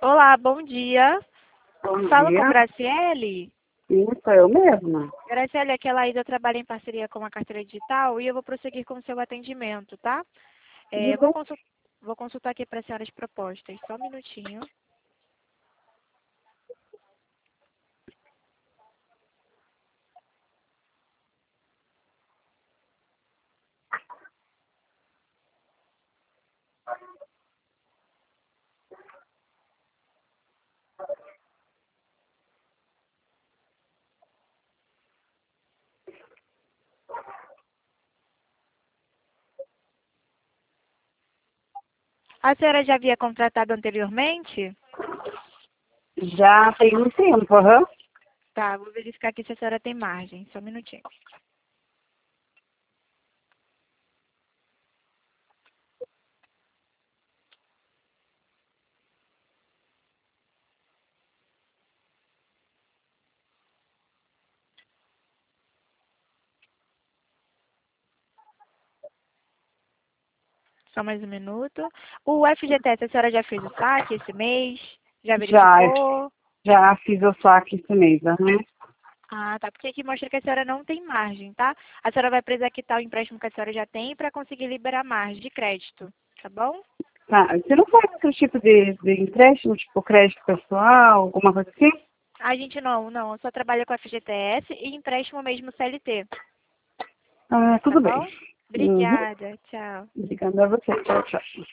Olá, bom dia. Bom Falo com dia. Graciele. Sim, sou eu mesma. Graciele, aquela aí eu trabalho em parceria com a carteira digital e eu vou prosseguir com o seu atendimento, tá? Tudo É, bem? vou consultar aqui para a senhora as propostas. Só um minutinho. A senhora já havia contratado anteriormente? Já tem um tempo, aham. Tá, vou verificar aqui se a senhora tem margem. Só um minutinho. Só mais um minuto. O FGTS, a senhora já fez o saque esse mês? Já Já, verificou? já fiz o saque esse mês, aham. Ah, tá. Porque aqui mostra que a senhora não tem margem, tá? A senhora vai precisar quitar o empréstimo que a senhora já tem para conseguir liberar margem de crédito, tá bom? Tá, você não faz outro tipo de empréstimo, tipo crédito pessoal, alguma coisa assim? A gente não, só trabalha com FGTS e empréstimo mesmo CLT, Ah, tá tudo bem. bom? Uhum. Obrigada, tchau. Obrigada a você. Tchau, tchau.